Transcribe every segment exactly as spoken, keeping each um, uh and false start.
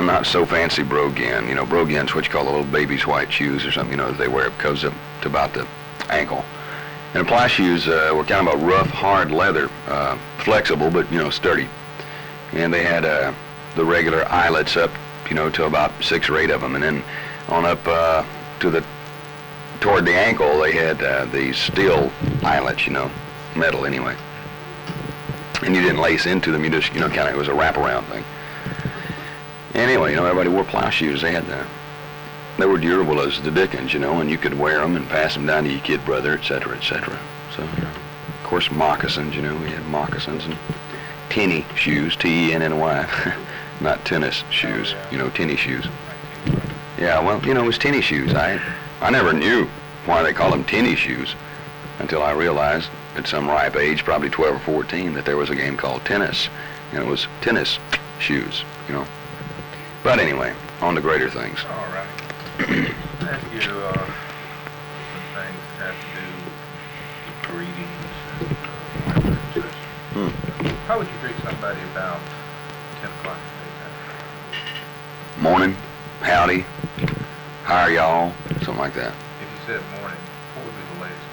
not so fancy brogan. You know, brogan's what you call the little baby's white shoes or something, you know, that they wear. It goes up to about the ankle. And the ply shoes uh, were kind of a rough, hard leather, uh, flexible, but, you know, sturdy. And they had uh, the regular eyelets up, you know, to about six or eight of them. And then on up uh, to the, toward the ankle, they had uh, these steel eyelets, you know, metal anyway. And you didn't lace into them, you just, you know, kind of, it was a wraparound thing. Anyway, you know, everybody wore plow shoes. They had the, they were durable as the dickens, you know, and you could wear them and pass them down to your kid brother, et cetera, et cetera. So, you know, of course, moccasins, you know, we had moccasins and tinny shoes, T E N N Y, not tennis shoes, you know, tinny shoes. Yeah, well, you know, it was tinny shoes. I, I never knew why they call them tinny shoes until I realized at some ripe age, probably twelve or fourteen, that there was a game called tennis, and it was tennis shoes, you know. But anyway, on to greater things. All right. I ask you uh, some things that have to do with greetings and uh, such. Hmm. How would you greet somebody about ten o'clock in the daytime? Morning, howdy, how are y'all, something like that. If you said morning, what would be the latest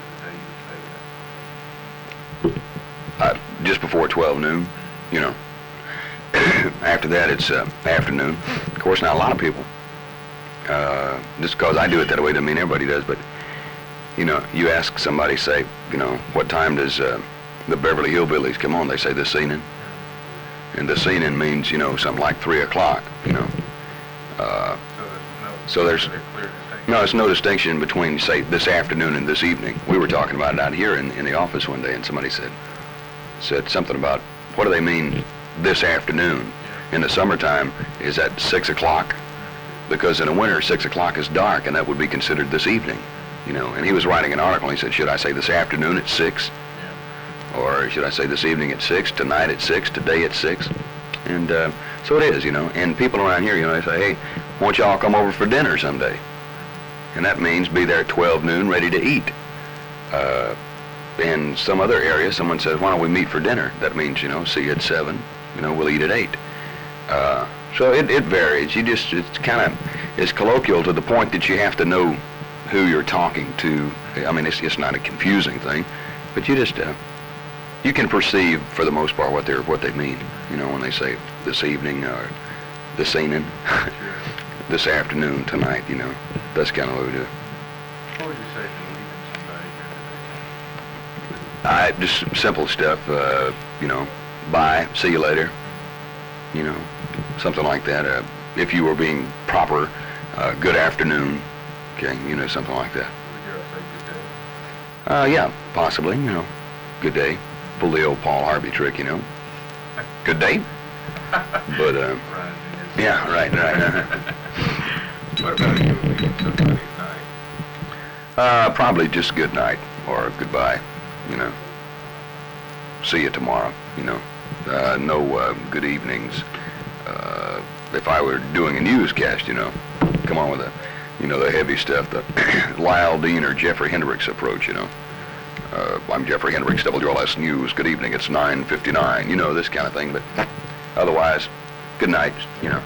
of the day you would say that? Uh, just before twelve noon, you know. After that, it's uh, afternoon. Of course, now a lot of people, uh, just because I do it that way doesn't mean everybody does, but, you know, you ask somebody, say, you know, what time does uh, the Beverly Hillbillies come on? They say this evening. And this evening means, you know, something like three o'clock, you know. Uh, So there's so there's, no clear distinction? no, it's no distinction between, say, this afternoon and this evening. We were talking about it out here in, in the office one day, and somebody said, said something about, what do they mean this afternoon? In the summertime, is that six o'clock? Because in the winter, six o'clock is dark, and that would be considered this evening, you know. And he was writing an article, and he said, should I say this afternoon at six? Yeah. Or should I say this evening at six, tonight at six, today at six? And uh, so it is, you know. And people around here, you know, they say, hey, why don't y'all come over for dinner someday? And that means be there at twelve noon, ready to eat. Uh, in some other area, someone says, why don't we meet for dinner? That means, you know, see you at seven, you know, we'll eat at eight. Uh, so it, it varies. You just, it's kind of, it's colloquial to the point that you have to know who you're talking to. I mean, it's, it's not a confusing thing, but you just, uh, you can perceive for the most part what they're, what they mean, you know, when they say this evening or this evening, this afternoon, tonight, you know, that's kind of what we do. What would you say to leaving somebody during the I, daytime? just simple stuff, uh, you know, bye, see you later, you know, something like that. Uh, if you were being proper, uh, good afternoon, okay, you know, something like that. Would you say good day? Uh, yeah, possibly, you know, good day. Pull the old Paul Harvey trick, you know, good day. But, uh, yeah, right, right. What about you leaving somebody's night? uh, probably just good night or goodbye, you know. See you tomorrow, you know. Uh, no uh, good evenings. Uh, if I were doing a newscast, you know, come on with the, you know, the heavy stuff, the Lyle Dean or Jeffrey Hendricks approach, you know. Uh, I'm Jeffrey Hendricks, W L S News. Good evening, it's nine fifty-nine, you know, this kind of thing. But otherwise, good night, you know.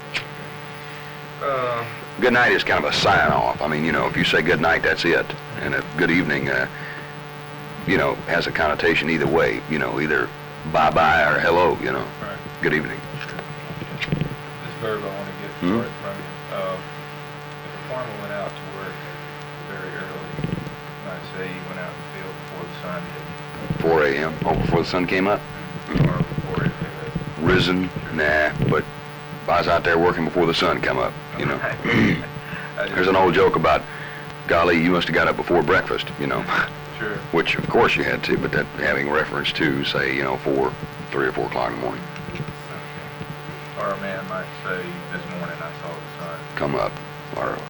Uh, Good night is kind of a sign-off. I mean, you know, if you say good night, that's it. And a good evening, uh, you know, has a connotation either way, you know, either bye-bye or hello, you know. right. Good evening. This verb I want to get Hmm? started from you. Uh, if a farmer went out to work very early, you might say he went out in the field before the sun hit, four a m Oh, before the sun came up? or before it hit. Risen? Nah, but I was out there working before the sun come up, you know. There's an old joke about, golly, you must have got up before breakfast, you know. Sure. Which, of course, you had to, but that having reference to, say, you know, four, three or four o'clock in the morning. Or a man might say, this morning I saw the sun. Come up, or